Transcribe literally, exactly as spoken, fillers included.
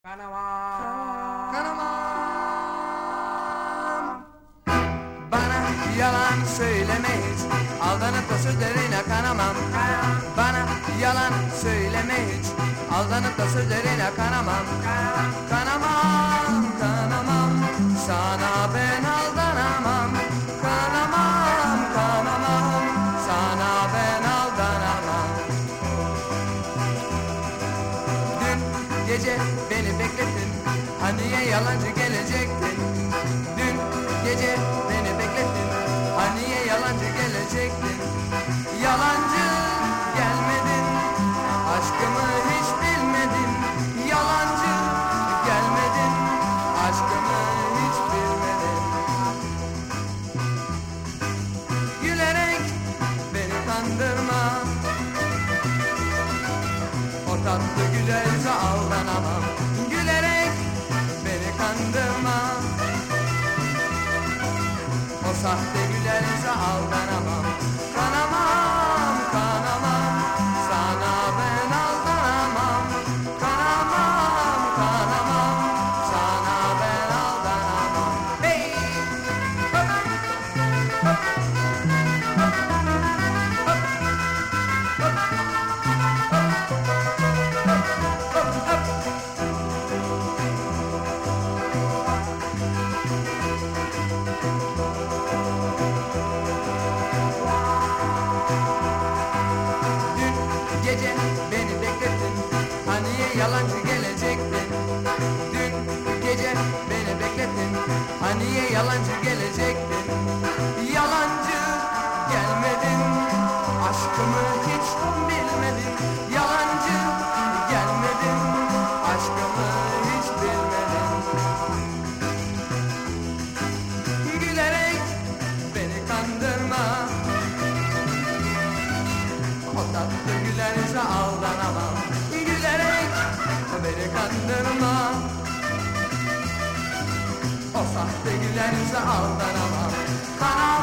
Kanamam, Kanamam. Bana yalan söylemeyiz, aldanıp da sözlerine kanamam. Bana yalan söylemeyiz, aldanıp da sözlerine kanamam. Kanamam, kanamam, sana ben aldanamam. Kanamam, kanamam, sana ben aldanamam. Dün gece beni beklettin, haniye yalancı gelecektin. Dün gece beni beklettin, haniye yalancı gelecektin. Yalancı gelmedin, aşkımı hiç bilmedin. Yalancı gelmedin, aşkımı hiç bilmedin. Gülerek beni kandırma, o tatlı güzel yüze aldanamam. Gülerek beni kandırma, o sahte güzel yüze aldanamam. Kanamam, kanamam, sana ben aldanamam. Kanamam, kanamam, sana ben aldanamam. Hey! Hop! Hop! Gece beni beklettin, haniye yalancı gelecektin. Dün gece beni beklettin, haniye yalancı gelecektin. Yalancı gelmedin, aşkımı hiç bilmedin. Yalancı gelmedin, aşkımı hiç bilmedin. Gülerek beni kandırma, o tatlı güler yüze aldanamam. Gülerek beni kandırma, o sahte güler yüze aldanamam. Kanamam.